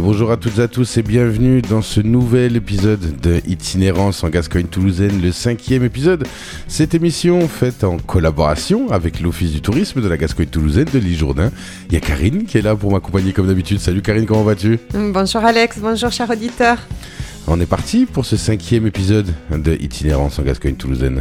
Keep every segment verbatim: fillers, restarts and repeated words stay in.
bonjour à toutes et à tous et bienvenue dans ce nouvel épisode de Itinérance en Gascogne toulousaine, le cinquième épisode. Cette émission faite en collaboration avec l'Office du tourisme de la Gascogne toulousaine de l'Île Jourdain. Il y a Karine qui est là pour m'accompagner comme d'habitude. Salut Karine, comment vas-tu ? Bonjour Alex, bonjour chers auditeurs. On est parti pour ce cinquième épisode de Itinérance en Gascogne toulousaine.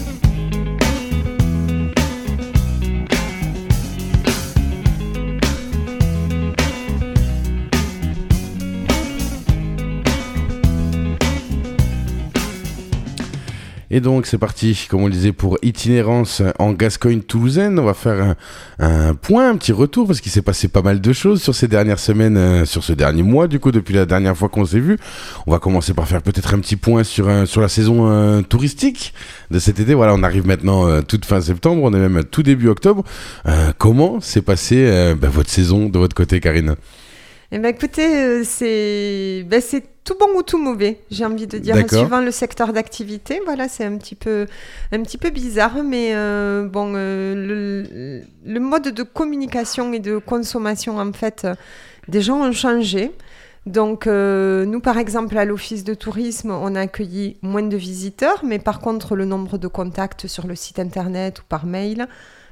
Et donc c'est parti, comme on le disait, pour Itinérance en Gascogne toulousaine. On va faire un, un point, un petit retour, parce qu'il s'est passé pas mal de choses sur ces dernières semaines, euh, sur ce dernier mois, du coup, depuis la dernière fois qu'on s'est vu. On va commencer par faire peut-être un petit point sur, euh, sur la saison euh, touristique de cet été. Voilà, on arrive maintenant euh, toute fin septembre, on est même tout début octobre. Euh, comment s'est passée euh, bah, votre saison de votre côté, Karine ? Eh ben, écoutez, euh, c'est... Ben, c'est tout bon ou tout mauvais, j'ai envie de dire, D'accord. Suivant le secteur d'activité. Voilà, c'est un petit peu, un petit peu bizarre, mais euh, bon, euh, le, le mode de communication et de consommation, en fait, euh, des gens ont changé. Donc, euh, nous, par exemple, à l'Office de tourisme, on a accueilli moins de visiteurs, mais par contre, le nombre de contacts sur le site internet ou par mail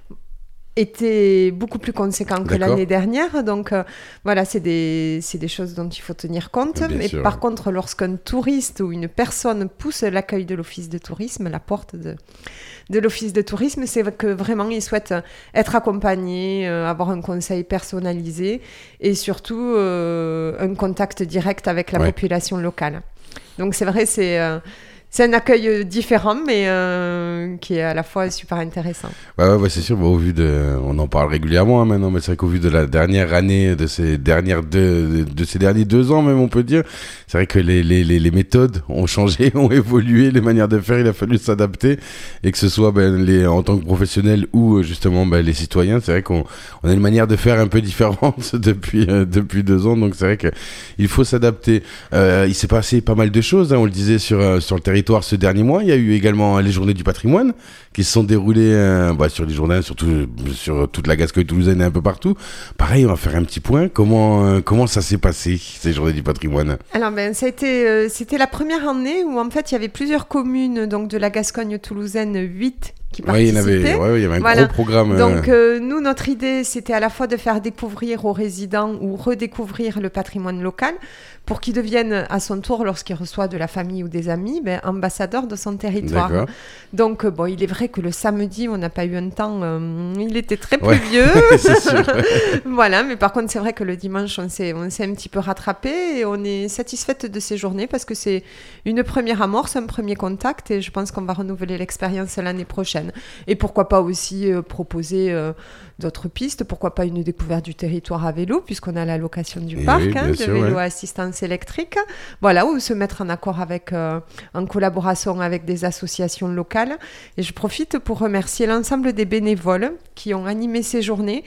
était beaucoup plus conséquent que D'accord. l'année dernière. Donc, euh, voilà, c'est des, c'est des choses dont il faut tenir compte. Bien Mais sûr, par ouais. contre, lorsqu'un touriste ou une personne pousse l'accueil de l'Office de tourisme, la porte de, de l'Office de tourisme, c'est que vraiment, il souhaite être accompagné, euh, avoir un conseil personnalisé et surtout euh, un contact direct avec la Ouais. population locale. Donc, c'est vrai, c'est... Euh, C'est un accueil différent, mais euh, qui est à la fois super intéressant. Ouais, ouais, ouais, c'est sûr. Bah, au vu de, on en parle régulièrement hein, maintenant, mais c'est vrai qu'au vu de la dernière année, de ces dernières deux, de ces derniers deux ans même, on peut dire, c'est vrai que les, les, les, les méthodes ont changé, ont évolué, les manières de faire, il a fallu s'adapter, et que ce soit ben, les, en tant que professionnels ou justement ben, les citoyens, c'est vrai qu'on on a une manière de faire un peu différente depuis euh, depuis deux ans, donc c'est vrai que il faut s'adapter. Euh, il s'est passé pas mal de choses, hein, on le disait sur euh, sur le territoire. Ce dernier mois, il y a eu également les journées du patrimoine qui se sont déroulées euh, bah, sur les journées, surtout sur toute la Gascogne toulousaine et un peu partout. Pareil, on va faire un petit point. Comment, euh, comment ça s'est passé, ces journées du patrimoine ? Alors, ben, ça a été, euh, c'était la première année où, en fait, il y avait plusieurs communes donc, de la Gascogne toulousaine, huit qui Oui, il y en participaient. avait, ouais, il y avait un Voilà. gros programme. Donc, euh, euh, nous, notre idée, c'était à la fois de faire découvrir aux résidents ou redécouvrir le patrimoine local pour qu'ils deviennent à son tour, lorsqu'il reçoit de la famille ou des amis, ben, ambassadeurs de son territoire. D'accord. Donc, euh, bon, il est vrai que le samedi, on n'a pas eu un temps, euh, il était très Ouais. pluvieux. c'est sûr. Voilà, mais par contre, c'est vrai que le dimanche, on s'est, on s'est un petit peu rattrapé et on est satisfaite de ces journées parce que c'est une première amorce, un premier contact et je pense qu'on va renouveler l'expérience l'année prochaine. Et pourquoi pas aussi euh, proposer euh, d'autres pistes, pourquoi pas une découverte du territoire à vélo, puisqu'on a la location du Et parc, oui, hein, bien de sûr, vélo ouais. à assistance électrique. Voilà, ou se mettre en accord avec, euh, en collaboration avec des associations locales. Et je profite pour remercier l'ensemble des bénévoles qui ont animé ces journées,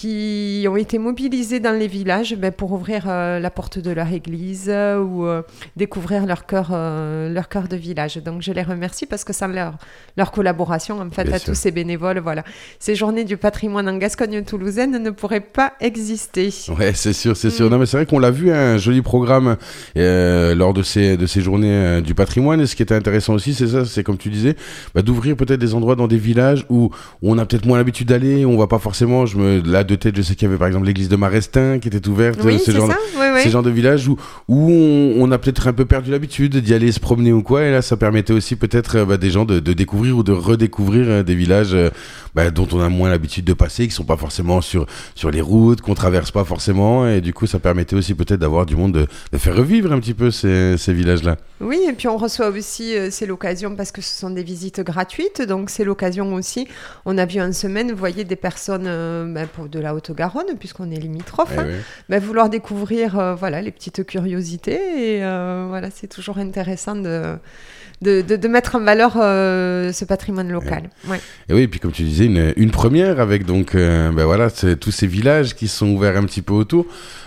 qui ont été mobilisés dans les villages ben, pour ouvrir euh, la porte de leur église euh, ou euh, découvrir leur cœur, euh, leur cœur de village. Donc je les remercie parce que sans leur, leur collaboration, en fait, Bien à sûr. tous ces bénévoles, voilà, ces journées du patrimoine en Gascogne toulousaine ne pourraient pas exister. Ouais, c'est sûr, c'est sûr. Mm. Non, mais c'est vrai qu'on l'a vu, hein, un joli programme euh, lors de ces, de ces journées euh, du patrimoine. Et ce qui était intéressant aussi, c'est ça, c'est comme tu disais, bah, d'ouvrir peut-être des endroits dans des villages où, où on a peut-être moins l'habitude d'aller, où on va pas forcément, je me, là de tête, je sais qu'il y avait par exemple l'église de Marestin qui était ouverte, Oui, ce c'est genre, ça, oui, oui. ces genres de villages où, où on, on a peut-être un peu perdu l'habitude d'y aller se promener ou quoi. Et là, ça permettait aussi peut-être euh, bah, des gens de, de découvrir ou de redécouvrir euh, des villages euh, bah, dont on a moins l'habitude de passer, qui sont pas forcément sur, sur les routes, qu'on traverse pas forcément. Et du coup, ça permettait aussi peut-être d'avoir du monde, de, de faire revivre un petit peu ces, ces villages-là. Oui, et puis on reçoit aussi, euh, c'est l'occasion, parce que ce sont des visites gratuites, donc c'est l'occasion aussi, on a vu en semaine, vous voyez, des personnes euh, ben, pour de la Haute-Garonne, puisqu'on est limitrophe, Eh hein, oui. ben, vouloir découvrir euh, voilà, les petites curiosités, et euh, voilà, c'est toujours intéressant de, de, de, de mettre en valeur euh, ce patrimoine local. Ouais. Et oui, et puis comme tu disais, une, une première avec donc euh, ben voilà, tous ces villages qui sont ouverts un petit peu autour.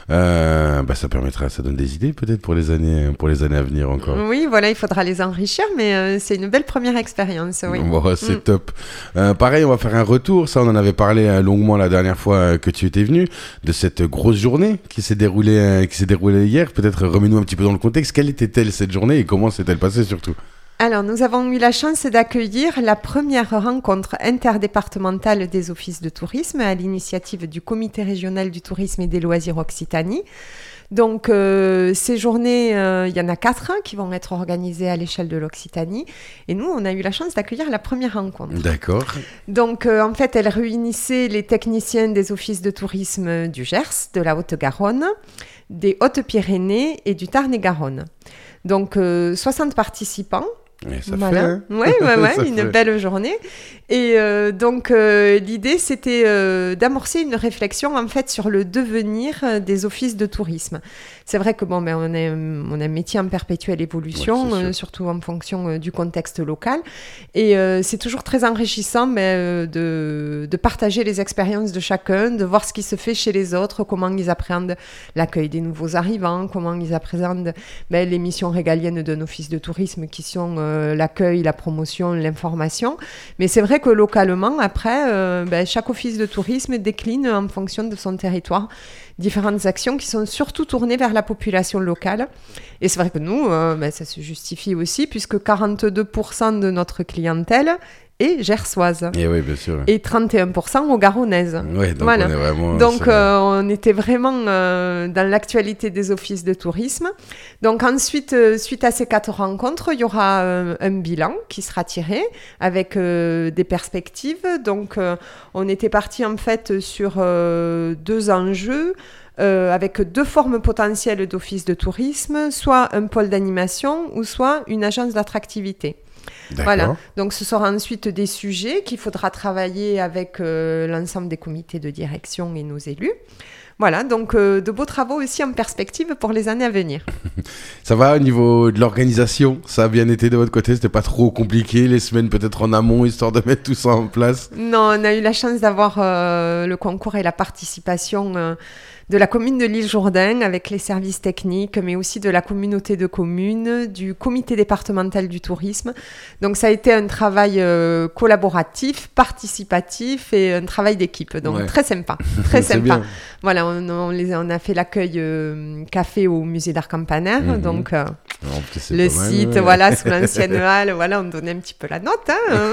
Euh, bah ça permettra, ça donne des idées peut-être pour les années, pour les années à venir encore. Oui, voilà, il faudra les enrichir, mais euh, c'est une belle première expérience. Oui. Bon, c'est mm. top. Euh, pareil, on va faire un retour. Ça, on en avait parlé euh, longuement la dernière fois euh, que tu étais venu, de cette grosse journée qui s'est déroulée, euh, qui s'est déroulée hier. Peut-être remets-nous un petit peu dans le contexte. Quelle était-elle cette journée et comment s'est-elle passée surtout? Alors, nous avons eu la chance d'accueillir la première rencontre interdépartementale des offices de tourisme à l'initiative du Comité régional du tourisme et des loisirs Occitanie. Donc, euh, ces journées, euh, il y en a quatre hein, qui vont être organisées à l'échelle de l'Occitanie. Et nous, on a eu la chance d'accueillir la première rencontre. D'accord. Donc, euh, en fait, elle réunissait les techniciens des offices de tourisme du Gers, de la Haute-Garonne, des Hautes-Pyrénées et du Tarn-et-Garonne. Donc, euh, soixante participants. Et ça voilà. fait, hein. Ouais, ouais, ouais, une fait. belle journée. Et euh, donc, euh, l'idée, c'était euh, d'amorcer une réflexion, en fait, sur le devenir des offices de tourisme. C'est vrai que, bon, ben, on a, on a un métier en perpétuelle évolution, ouais, euh, surtout en fonction euh, du contexte local. Et euh, c'est toujours très enrichissant ben, de, de partager les expériences de chacun, de voir ce qui se fait chez les autres, comment ils appréhendent l'accueil des nouveaux arrivants, comment ils appréhendent ben, les missions régaliennes d'un office de tourisme qui sont... Euh, l'accueil, la promotion, l'information. Mais c'est vrai que localement, après, euh, ben, chaque office de tourisme décline en fonction de son territoire différentes actions qui sont surtout tournées vers la population locale. Et c'est vrai que nous, euh, ben, ça se justifie aussi puisque quarante-deux pour cent de notre clientèle est gersoise. Et oui, bien sûr. Et trente et un pour cent aux garonnaises. Ouais, donc voilà. on est vraiment... Donc euh, on était vraiment euh, dans l'actualité des offices de tourisme. Donc ensuite, euh, suite à ces quatre rencontres, il y aura euh, un bilan qui sera tiré avec euh, des perspectives. Donc euh, on était parti en fait sur euh, deux enjeux. Euh, avec deux formes potentielles d'office de tourisme, soit un pôle d'animation ou soit une agence d'attractivité. D'accord. Voilà, donc ce sera ensuite des sujets qu'il faudra travailler avec euh, l'ensemble des comités de direction et nos élus. Voilà, donc euh, de beaux travaux aussi en perspective pour les années à venir. Ça va au niveau de l'organisation? Ça a bien été de votre côté? C'était pas trop compliqué, les semaines peut-être en amont, histoire de mettre tout ça en place? Non, on a eu la chance d'avoir euh, le concours et la participation euh, de la commune de l'Île-Jourdain avec les services techniques, mais aussi de la communauté de communes, du comité départemental du tourisme. Donc ça a été un travail euh, collaboratif, participatif et un travail d'équipe. Donc ouais. très sympa, très sympa. Bien. Voilà, on, on, les, on a fait l'accueil euh, café au musée d'art campanaire, mmh. donc euh, non, le site, mal, ouais. voilà, sous l'ancienne halle, voilà, on donnait un petit peu la note. Hein.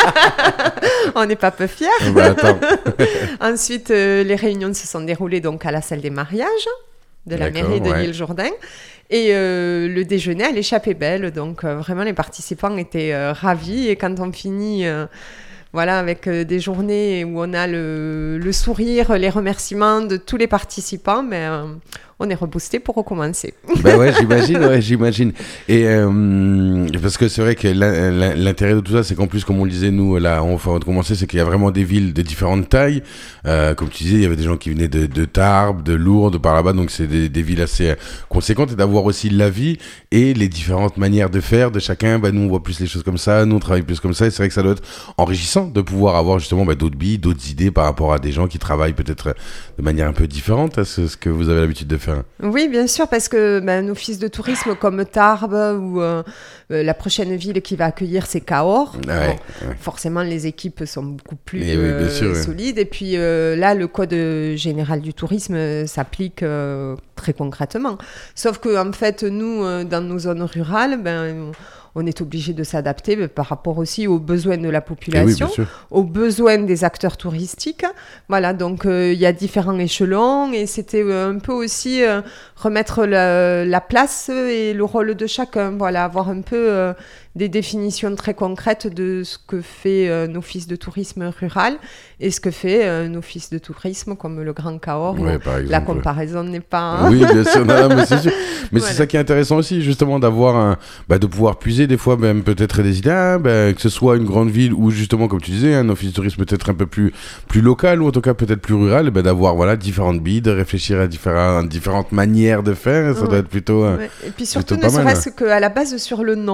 On n'est pas peu fiers. Bah, Ensuite, euh, les réunions se sont déroulées donc à la salle des mariages de la D'accord, mairie de ouais. l'Île-Jourdain et euh, le déjeuner à l'Échappée Belle. Donc euh, vraiment, les participants étaient euh, ravis et quand on finit... Euh, Voilà, avec euh, des journées où on a le, le sourire, les remerciements de tous les participants, mais euh, on est reboosté pour recommencer. Ben ouais, j'imagine, ouais, j'imagine. Et euh, parce que c'est vrai que l'intérêt de tout ça, c'est qu'en plus, comme on le disait, nous, là, on va commencer, c'est qu'il y a vraiment des villes de différentes tailles. Euh, comme tu disais, il y avait des gens qui venaient de, de Tarbes, de Lourdes, par là-bas, donc c'est des, des villes assez conséquentes. Et d'avoir aussi la vie et les différentes manières de faire de chacun. Ben, nous, on voit plus les choses comme ça, nous, on travaille plus comme ça. Et c'est vrai que ça doit être enrichissant de pouvoir avoir justement bah, d'autres billes, d'autres idées par rapport à des gens qui travaillent peut-être de manière un peu différente à ce, ce que vous avez l'habitude de faire. Oui, bien sûr, parce que bah, un office de tourisme comme Tarbes ou euh, euh, la prochaine ville qui va accueillir, c'est Cahors. Ouais, bon, ouais. Forcément, les équipes sont beaucoup plus et euh, oui, sûr, solides. Ouais. Et puis euh, là, le Code général du tourisme s'applique euh, très concrètement. Sauf que en fait, nous, euh, dans nos zones rurales, ben... on est obligé de s'adapter mais par rapport aussi aux besoins de la population, oui, aux besoins des acteurs touristiques. Voilà, donc il euh, y a différents échelons et c'était euh, un peu aussi euh, remettre la, la place et le rôle de chacun. Voilà, avoir un peu euh, des définitions très concrètes de ce que fait un office de tourisme rural et ce que fait un office de tourisme comme le Grand Cahors. Ouais, la comparaison n'est pas... Oui, bien sûr, non, mais c'est sûr. Mais voilà. C'est ça qui est intéressant aussi, justement, d'avoir un... bah, de pouvoir puiser des fois même peut-être des idées, hein, bah, que ce soit une grande ville ou justement, comme tu disais, un office de tourisme peut-être un peu plus, plus local ou en tout cas peut-être plus rural, bah, d'avoir voilà, différentes billes, de réfléchir à différents, différentes manières de faire, ça ouais. doit être plutôt... Euh, ouais. Et puis surtout, ne serait-ce qu'à la base sur le nom.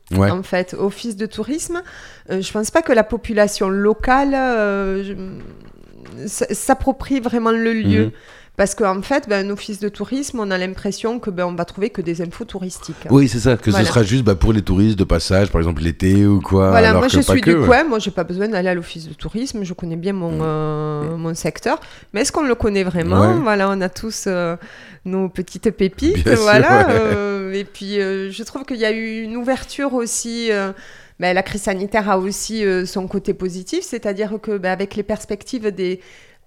Ouais. En fait, office de tourisme, euh, je pense pas que la population locale euh, je- s- s'approprie vraiment le lieu. Mhm. Parce qu'en fait, ben, un office de tourisme, on a l'impression que ben, on va trouver que des infos touristiques. Oui, c'est ça, que Voilà. ce sera juste bah, pour les touristes de passage, par exemple l'été ou quoi. Voilà, alors moi que je pas suis que, du ouais. coin, moi j'ai pas besoin d'aller à l'office de tourisme, je connais bien mon, euh, mon secteur, mais est-ce qu'on le connaît vraiment? Ouais. Voilà, on a tous euh, nos petites pépites, Bien sûr, voilà. ouais. euh, et puis euh, je trouve qu'il y a eu une ouverture aussi. Euh, ben, la crise sanitaire a aussi euh, son côté positif, c'est-à-dire que ben, avec les perspectives des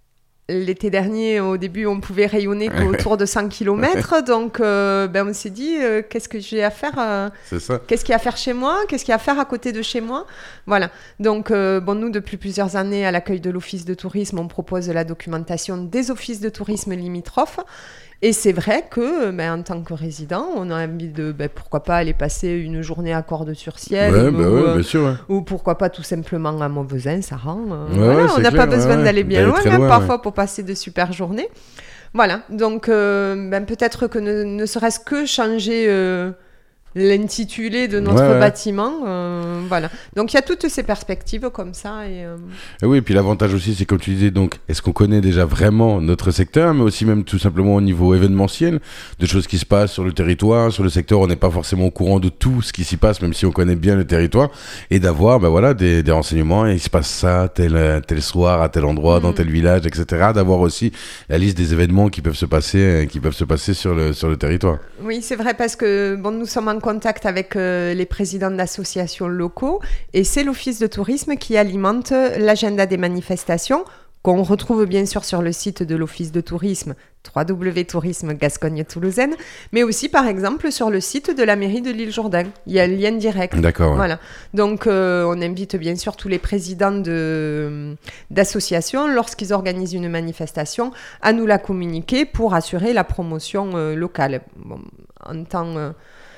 L'été dernier, au début, on pouvait rayonner qu'autour de cent kilomètres. Donc, euh, ben, on s'est dit, euh, qu'est-ce que j'ai à faire euh, C'est ça. Qu'est-ce qu'il y a à faire chez moi? Qu'est-ce qu'il y a à faire à côté de chez moi? Voilà. Donc, euh, bon, nous, depuis plusieurs années, à l'accueil de l'Office de tourisme, on propose la documentation des offices de tourisme limitrophes. Et c'est vrai que, ben, en tant que résident, on a envie de, ben, pourquoi pas aller passer une journée à Cordes-sur-Ciel, Ouais, ou, bah ouais, euh, bien sûr. Ouais. ou pourquoi pas tout simplement à Montvezin, ça rend. euh, Ouais, voilà, ouais, on c'est n'a clair, pas besoin ouais, d'aller ouais. bien D'aller loin, très hein, loin, parfois ouais. pour passer de super journées. Voilà, donc euh, ben, peut-être que ne, ne serait-ce que changer euh, l'intitulé de notre Ouais, ouais. bâtiment, euh, voilà. Donc il y a toutes ces perspectives comme ça. Et, euh, Et oui, et puis l'avantage aussi, c'est comme tu disais, donc, est-ce qu'on connaît déjà vraiment notre secteur, mais aussi même tout simplement au niveau événementiel, de choses qui se passent sur le territoire, sur le secteur, on n'est pas forcément au courant de tout ce qui s'y passe, même si on connaît bien le territoire, et d'avoir, ben voilà, des, des renseignements, et il se passe ça tel, tel soir, à tel endroit, dans Mm. tel village, et cetera. D'avoir aussi la liste des événements qui peuvent se passer, euh, qui peuvent se passer sur le, sur le territoire. Oui, c'est vrai parce que bon, nous sommes en contact avec euh, les présidents d'associations locaux et c'est l'Office de tourisme qui alimente l'agenda des manifestations qu'on retrouve bien sûr sur le site de l'Office de tourisme w w w point tourisme gascogne toulousaine, mais aussi par exemple sur le site de la mairie de l'Île-Jourdain. Il y a un lien direct. D'accord. Ouais. Voilà. Donc, euh, on invite bien sûr tous les présidents de, d'associations, lorsqu'ils organisent une manifestation, à nous la communiquer pour assurer la promotion euh, locale. Bon, en temps euh,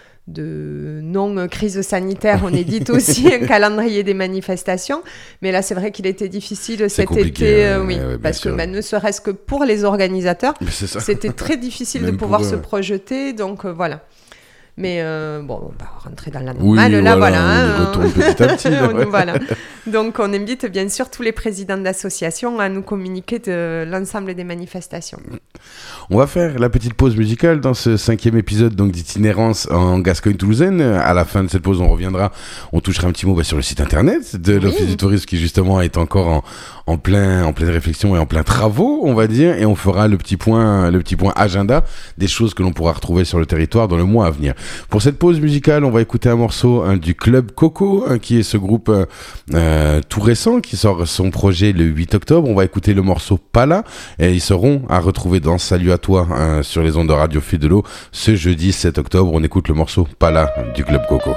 de non-crise sanitaire, on édite aussi un calendrier des manifestations. Mais là, c'est vrai qu'il était difficile cet compliqué, été, euh, euh, oui, ouais, bien parce sûr. que ben, ne serait-ce que pour les organisateurs, Mais c'est ça. c'était très difficile de Même pouvoir pour eux, se ouais. projeter. Donc, euh, voilà. Mais euh, bon, on va rentrer dans la Oui, normale. là, voilà, voilà. on y hein, retourne petit à petit, là, on- ouais. voilà. Donc, on invite bien sûr tous les présidents d'associations à nous communiquer de l'ensemble des manifestations. On va faire la petite pause musicale dans ce cinquième épisode donc d'itinérance en Gascogne toulousaine. À la fin de cette pause, on reviendra, on touchera un petit mot bah, sur le site internet de Oui. l'Office du tourisme qui justement est encore en, en, plein, en pleine réflexion et en plein travaux, on va dire, et on fera le petit point, le petit point agenda des choses que l'on pourra retrouver sur le territoire dans le mois à venir. Pour cette pause musicale, on va écouter un morceau hein, du Club Coco, hein, qui est ce groupe euh, euh, tout récent qui sort son projet le huit octobre. On va écouter le morceau Pala et ils seront à retrouver dans Salut à toi hein, sur les ondes de Radio Fil de l'eau ce jeudi sept octobre. On écoute le morceau Pala du Club Coco.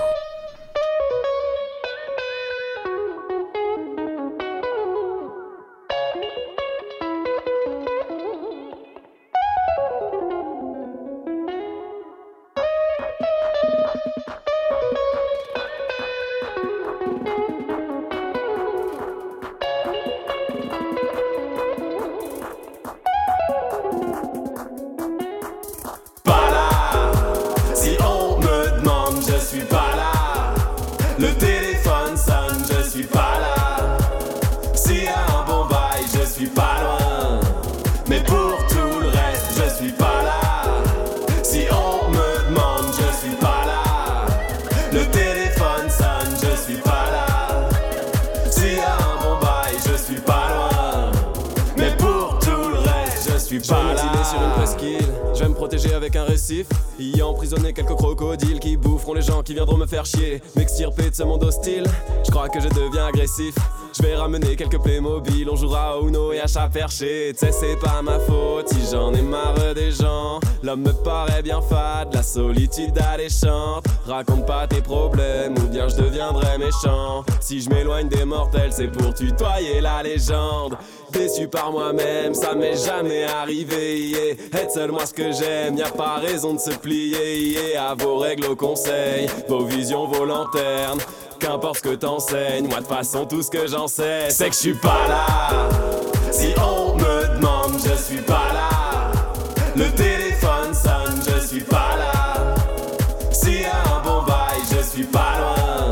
Pas là, si on me demande, je suis pas là. Le téléphone sonne, je suis pas là. S'il y a un bon bail, je suis pas loin. Mais pour tout le reste, je suis pas là. Si on me demande, je suis pas là. Le téléphone sonne, je suis pas là. S'il y a un bon bail, je suis pas loin. Mais pour tout le reste, je suis pas là. sur une presqu'île, je vais me protéger avec un récif. Y emprisonner quelques crocodiles qui boufferont les gens qui viendront me faire chier. M'extirper de ce monde hostile, je crois que je deviens agressif. Je vais ramener quelques Playmobil, on jouera au Uno et à chat perché. T'sais c'est pas ma faute si j'en ai marre des gens. L'homme me paraît bien fade, la solitude alléchante. Raconte pas tes problèmes ou bien je deviendrai méchant. Si je m'éloigne des mortels c'est pour tutoyer la légende. Déçu par moi-même, ça m'est jamais arrivé, yeah. Être seul moi ce que j'aime, y'a pas raison de se plier, yeah. À vos règles au conseil, vos visions, vos lanternes. Qu'importe ce que t'enseignes, moi de façon tout ce que j'en sais c'est que je suis pas là. Si on me demande, je suis pas là. Le téléphone sonne, je suis pas là. S'il y a un bon bail, je suis pas loin.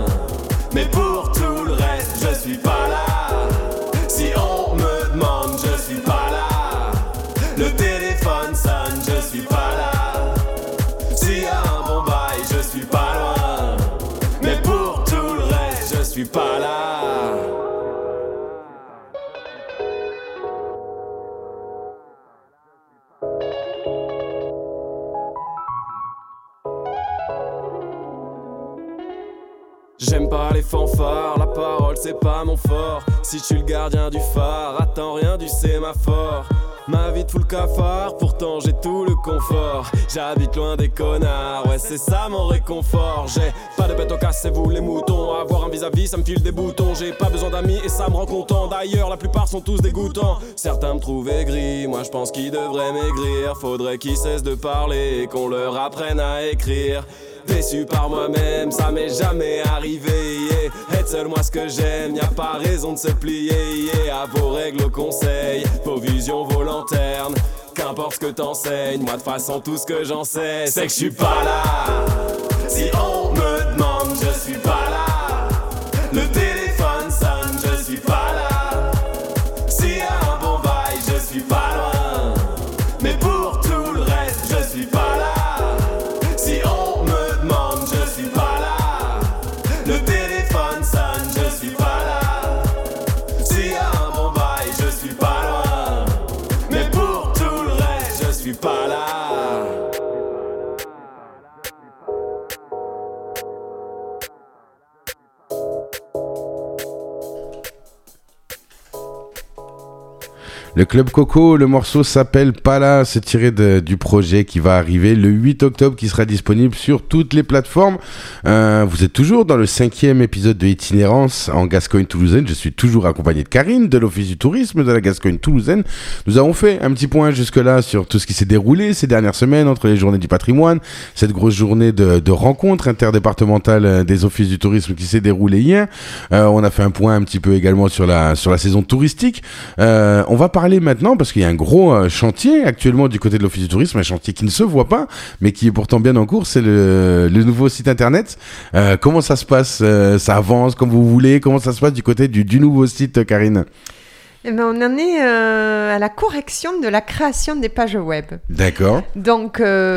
fanfare, la parole c'est pas mon fort. Si je suis le gardien du phare, attends rien du sémaphore. Ma vie te fout le cafard, pourtant j'ai tout le confort. J'habite loin des connards, ouais c'est ça mon réconfort. J'ai pas de bête au casse, c'est vous les moutons. Avoir un vis-à-vis, ça me file des boutons. J'ai pas besoin d'amis et ça me rend content. D'ailleurs la plupart sont tous dégoûtants. Certains me trouvent aigri, moi je pense qu'ils devraient maigrir. Faudrait qu'ils cessent de parler et qu'on leur apprenne à écrire. Déçu par moi-même, ça m'est jamais arrivé, yeah. Être seul, moi ce que j'aime, y'a pas raison de se plier, yeah. À vos règles, aux conseils, vos visions, vos lanternes. Qu'importe ce que t'enseignes, moi de façon tout ce que j'en sais, c'est que je suis pas là. Si on me demande, je suis pas là. Le téléphone sonne, je suis pas là. S'il y a un bon bail, je suis pas loin. Mais pour tout le reste, je suis pas là. Si on me demande, je suis pas là. Le téléphone sonne, je suis pas là. S'il y a un bon bail, je suis pas loin. Mais pour tout le reste, je suis pas là. Le Club Coco, le morceau s'appelle Pas là, c'est tiré de, du projet qui va arriver le huit octobre, qui sera disponible sur toutes les plateformes. Euh, vous êtes toujours dans le cinquième épisode de Itinérance en Gascogne toulousaine. Je suis toujours accompagné de Karine de l'Office du tourisme de la Gascogne toulousaine. Nous avons fait un petit point jusque-là sur tout ce qui s'est déroulé ces dernières semaines entre les journées du patrimoine, cette grosse journée de, de rencontres interdépartementales des offices du tourisme qui s'est déroulée hier. Euh, on a fait un point un petit peu également sur la, sur la saison touristique. Euh, on va parler parler maintenant parce qu'il y a un gros euh, chantier actuellement du côté de l'Office du tourisme, un chantier qui ne se voit pas mais qui est pourtant bien en cours, c'est le, le nouveau site internet. Euh, comment ça se passe, euh, ça avance comme vous voulez, comment ça se passe du côté du, du nouveau site, Karine? Eh ben, on en est euh, à la correction de la création des pages web. D'accord. Donc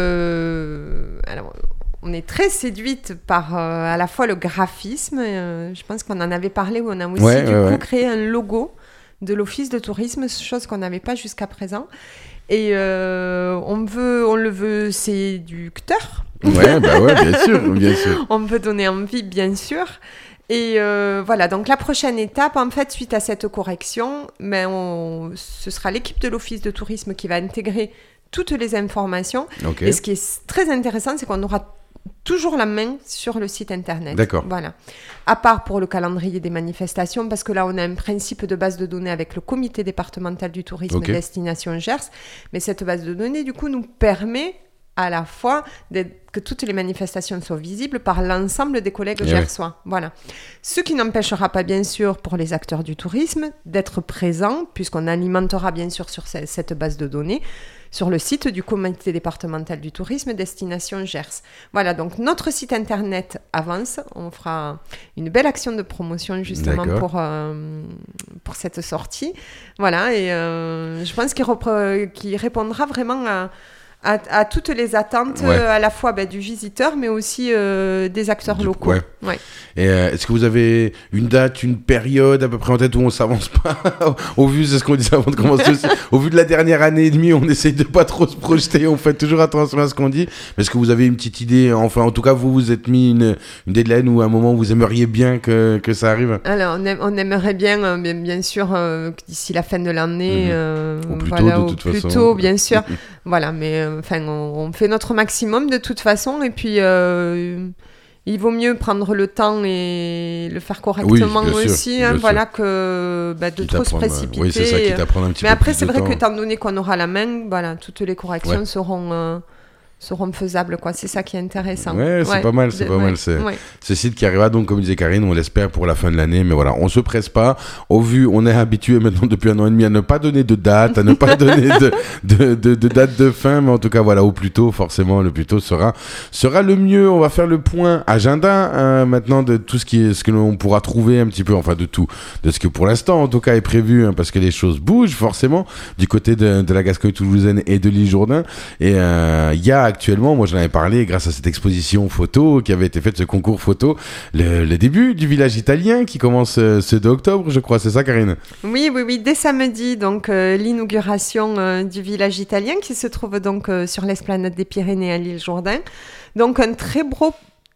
euh, alors, on est très séduite par euh, à la fois le graphisme, euh, je pense qu'on en avait parlé, où on a aussi ouais, du ouais, coup ouais. créé un logo de l'office de tourisme, chose qu'on n'avait pas jusqu'à présent. Et euh, on, veut, on le veut séducteur. Ouais, bah ouais, bien sûr, bien sûr. On veut donner envie, bien sûr. Et euh, voilà, donc la prochaine étape, en fait, suite à cette correction, ben on, ce sera l'équipe de l'office de tourisme qui va intégrer toutes les informations. Okay. Et ce qui est très intéressant, c'est qu'on aura toujours la main sur le site internet. D'accord. Voilà. À part pour le calendrier des manifestations, parce que là, on a un principe de base de données avec le comité départemental du tourisme okay. Destination Gers. Mais cette base de données, du coup, nous permet à la fois que toutes les manifestations soient visibles par l'ensemble des collègues Et gersois. ouais. Voilà. Ce qui n'empêchera pas, bien sûr, pour les acteurs du tourisme d'être présents, puisqu'on alimentera, bien sûr, sur cette base de données, sur le site du comité départemental du tourisme Destination Gers. Voilà, donc notre site internet avance. On fera une belle action de promotion justement pour, euh, pour cette sortie. Voilà, et euh, je pense qu'il, repre- qu'il répondra vraiment à... À, à toutes les attentes, ouais. euh, à la fois bah, du visiteur, mais aussi euh, des acteurs du, locaux. Ouais. Ouais. Et euh, est-ce que vous avez une date, une période à peu près en tête où on s'avance pas au vu, c'est ce qu'on disait avant de commencer aussi, au vu de la dernière année et demie, on essaye de pas trop se projeter, on fait toujours attention à ce qu'on dit. Mais est-ce que vous avez une petite idée, enfin en tout cas vous vous êtes mis une, une deadline ou un moment où vous aimeriez bien que, que ça arrive? Alors on, aime, on aimerait bien, euh, bien, bien sûr, euh, d'ici la fin de l'année, mmh. euh, ou plus voilà, tôt de toute plus façon. Tôt, bien sûr. Voilà, mais enfin, euh, on, on fait notre maximum de toute façon, et puis euh, il vaut mieux prendre le temps et le faire correctement oui, aussi, sûr, hein, voilà, que bah, de quitte trop se prendre, précipiter. Oui, c'est ça, quitte à prendre un petit mais peu après, plus c'est de vrai temps. qu'étant donné qu'on aura la main, voilà, toutes les corrections ouais. seront... Euh, seront faisables, quoi. C'est ça qui est intéressant. Ouais, c'est ouais. pas mal, c'est de, pas ouais, mal. C'est ouais. ce site qui arrivera donc, comme disait Karine, on l'espère pour la fin de l'année, mais voilà, on se presse pas. Au vu, on est habitué maintenant depuis un an et demi à ne pas donner de date, à ne pas donner de, de, de, de date de fin, mais en tout cas, voilà, au plus tôt, forcément, le plus tôt sera, sera le mieux. On va faire le point agenda, euh, maintenant, de tout ce qui est, ce que l'on pourra trouver un petit peu, enfin, de tout, de ce que pour l'instant, en tout cas, est prévu, hein, parce que les choses bougent, forcément, du côté de, de la Gascogne toulousaine et de l'île Jourdain. Et, il euh, y a actuellement, moi, je l'avais parlé grâce à cette exposition photo qui avait été faite, ce concours photo, le, le début du village italien qui commence euh, ce deux octobre, je crois, c'est ça, Karine? Oui, oui, oui, dès samedi, donc euh, l'inauguration euh, du village italien qui se trouve donc euh, sur l'esplanade des Pyrénées à l'île Jourdain. Donc un très beau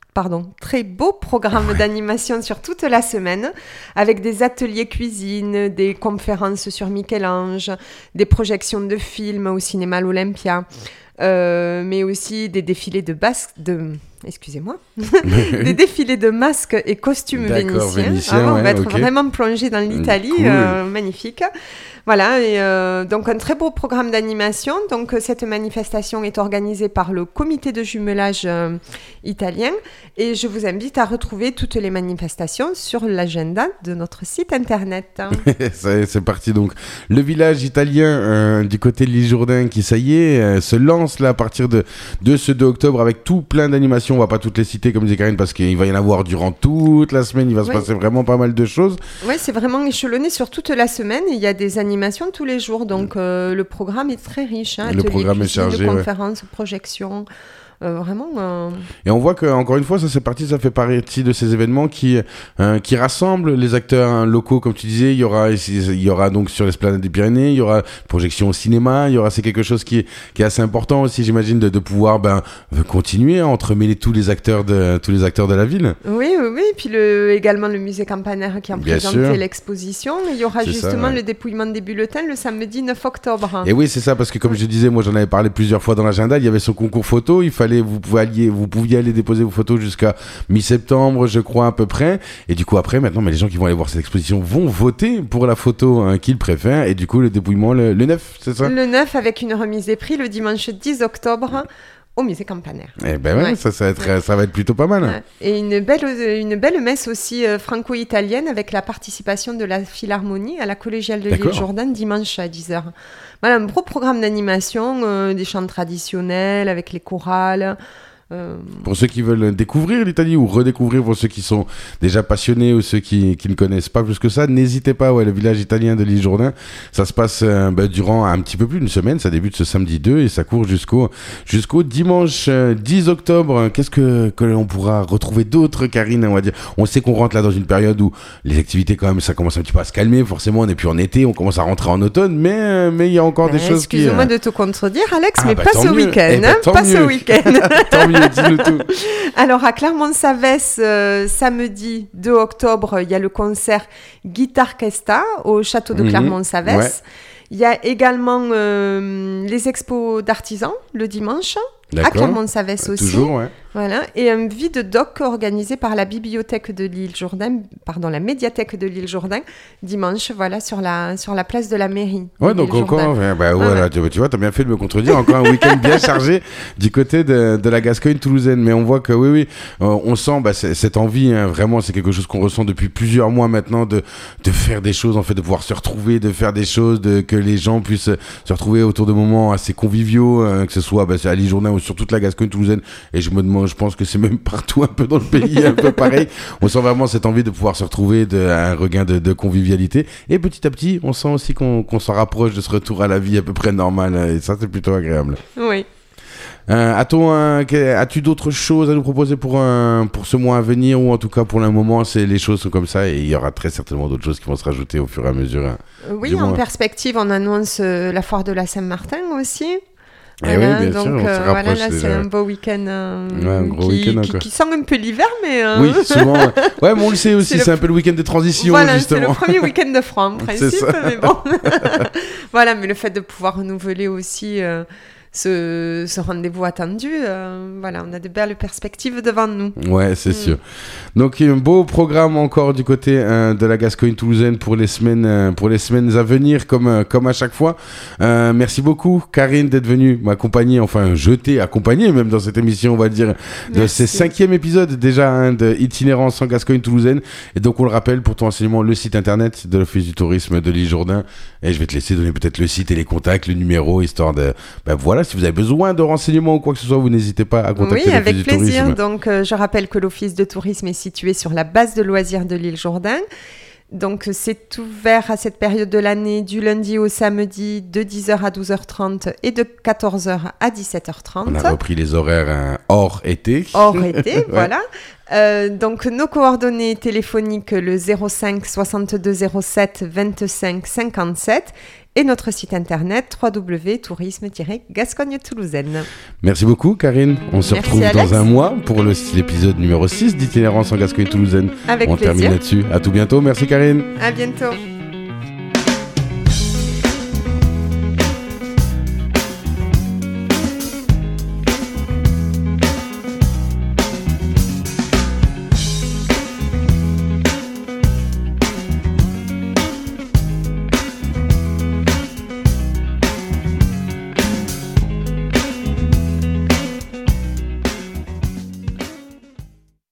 Pardon, très beau programme d'animation sur toute la semaine, avec des ateliers cuisine, des conférences sur Michel-Ange, des projections de films au cinéma l'Olympia, euh, mais aussi des défilés de basques, de... excusez-moi, des défilés de masques et costumes D'accord, vénitiens. vénitien, Ah, on ouais, va être ok. vraiment plongé dans l'Italie, Cool. euh, magnifique. Voilà, et euh, donc un très beau programme d'animation. Donc euh, cette manifestation est organisée par le comité de jumelage euh, italien et je vous invite à retrouver toutes les manifestations sur l'agenda de notre site internet. Ça, c'est parti donc. Le village italien euh, du côté de l'île Jourdain qui, ça y est, euh, se lance là à partir de, de ce deux octobre avec tout plein d'animations. On va pas toutes les citer comme disait Karine parce qu'il va y en avoir durant toute la semaine. Il va se Oui. passer vraiment pas mal de choses. Oui, c'est vraiment échelonné sur toute la semaine. Il y a des animations tous les jours, donc euh, le programme est très riche. Hein, Le ateliers programme est cuisine, chargé, ouais. conférences, projections. Euh, vraiment. Euh... Et on voit que encore une fois, ça c'est parti, ça fait partie de ces événements qui euh, qui rassemblent les acteurs hein, locaux, comme tu disais. Il y aura il y aura donc sur l'esplanade des Pyrénées, il y aura projection au cinéma, il y aura c'est quelque chose qui est qui est assez important aussi, j'imagine, de, de pouvoir ben continuer à entremêler tous les acteurs de tous les acteurs de la ville. Oui, oui, oui. Puis le, également le musée Campanaire qui a Bien présenté sûr. l'exposition. Il y aura C'est justement ça, ouais. le dépouillement des bulletins le samedi neuf octobre. Et oui, c'est ça, parce que comme je disais, moi j'en avais parlé plusieurs fois dans l'agenda, il y avait ce concours photo, il fallait, vous pouvez allier, vous pouviez aller déposer vos photos jusqu'à mi-septembre, je crois, à peu près. Et du coup, après, maintenant, mais les gens qui vont aller voir cette exposition vont voter pour la photo hein, qu'ils préfèrent. Et du coup, le dépouillement le, le neuf, c'est ça? Le neuf avec une remise des prix le dimanche dix octobre au musée Campanaire. Eh ben ouais, Ouais. ça, ça, va être, ça va être plutôt pas mal. Ouais. Et une belle, une belle messe aussi euh, franco-italienne avec la participation de la Philharmonie à la collégiale de D'accord. l'île Jourdain dimanche à dix heures. Voilà, un gros programme d'animation, euh, des chants traditionnels avec les chorales. Euh, Pour ceux qui veulent découvrir l'Italie ou redécouvrir, pour ceux qui sont déjà passionnés ou ceux qui, qui ne connaissent pas plus que ça, n'hésitez pas, ouais, le village italien de l'île Jourdain, ça se passe euh, bah, durant un petit peu plus d'une semaine, ça débute ce samedi deux et ça court jusqu'au, jusqu'au dimanche euh, dix octobre. Qu'est-ce que, que l'on pourra retrouver d'autre, Karine, on va dire? On sait qu'on rentre là dans une période où les activités quand même, ça commence un petit peu à se calmer, forcément on n'est plus en été, on commence à rentrer en automne, mais euh, mais il y a encore des ben, choses qui... excuse-moi euh, de te contredire, Alex, Ah, mais bah, pas tant ce mieux. week-end. Eh ben, hein, tant pas mieux. ce week-end. Tant mieux, dis-nous tout. Alors, à Clermont-Savès, euh, samedi deux octobre, il y a le concert Guitarquesta au château de Mhm. Clermont-Savès. Ouais. Il y a également euh, les expos d'artisans le dimanche, à D'accord. Clermont-Savès aussi. Toujours, ouais. Voilà. Et un vide-doc organisé par la bibliothèque de l'île Jourdain, pardon, la médiathèque de l'île Jourdain, dimanche, voilà, sur la, sur la place de la mairie. Ouais, de donc l'île encore, Jourdain. ouais, bah, voilà, ouais. tu, tu vois, t'as bien fait de me contredire, encore un week-end bien chargé du côté de, de la Gascogne toulousaine. Mais on voit que oui, oui, euh, on sent bah, c'est- cette envie, hein, vraiment, c'est quelque chose qu'on ressent depuis plusieurs mois maintenant de, de faire des choses, en fait, de pouvoir se retrouver, de faire des choses, de, que les gens puissent se retrouver autour de moments assez conviviaux, euh, que ce soit bah, à l'île Jourdain ou sur toute la Gascogne toulousaine. Et je me demande, je pense que c'est même partout un peu dans le pays, un peu pareil. On sent vraiment cette envie de pouvoir se retrouver, de, un regain de, de convivialité. Et petit à petit, on sent aussi qu'on qu'on s'en rapproche de ce retour à la vie à peu près normale. Et ça, c'est plutôt agréable. Oui. Euh, a-t-on un- que- as-tu d'autres choses à nous proposer pour, un, pour ce mois à venir? Ou en tout cas, pour le moment, c'est, les choses sont comme ça. Et il y aura très certainement d'autres choses qui vont se rajouter au fur et à mesure. hein. Euh, Oui, Du en moins. perspective, on annonce euh, la foire de la Saint-Martin aussi. Eh Voilà, oui, bien donc sûr, on se euh, voilà, rapproche là déjà. c'est un beau week-end euh, Ouais, un gros qui, week-end qui, encore. qui sent un peu l'hiver, mais euh, Oui, souvent. Ouais, ouais mais on le sait aussi, C'est c'est, le- un peu le week-end de transition, voilà, c'est le justement. premier week-end de franc en C'est principe, ça. mais bon. Voilà, mais le fait de pouvoir renouveler aussi euh, ce, ce rendez-vous attendu, euh, voilà, on a de belles perspectives devant nous. Ouais, c'est Mm. sûr. Donc un beau programme encore du côté euh, de la Gascogne toulousaine pour les semaines euh, pour les semaines à venir, comme euh, comme à chaque fois. Euh, merci beaucoup, Karine, d'être venue m'accompagner, enfin je t'ai accompagné même dans cette émission, on va dire, de Merci. ces cinquième épisode déjà hein, de Itinérance en Gascogne toulousaine. Et donc on le rappelle pour ton enseignement, le site internet de l'Office du tourisme de l'île Jourdain. Et je vais te laisser donner peut-être le site et les contacts, le numéro, histoire de ben voilà, si vous avez besoin de renseignements ou quoi que ce soit, vous n'hésitez pas à contacter Oui, l'Office avec du plaisir. tourisme. Donc, euh, je rappelle que l'Office de tourisme est situé sur la base de loisirs de l'île Jourdain. Donc, c'est ouvert à cette période de l'année du lundi au samedi de dix heures à douze heures trente et de quatorze heures à dix-sept heures trente. On a repris les horaires hein, hors été. Hors été, Ouais. voilà. Euh, donc, nos coordonnées téléphoniques, le zéro cinq soixante-deux zéro sept vingt-cinq cinquante-sept et notre site internet w w w point tourisme tiret gascogne toulousaine. Merci beaucoup, Karine. On se Merci, retrouve Alex. dans un mois pour le, l'épisode numéro six d'Itinérance en Gascogne toulousaine. Avec On plaisir. termine là-dessus. À tout bientôt. Merci, Karine. À bientôt.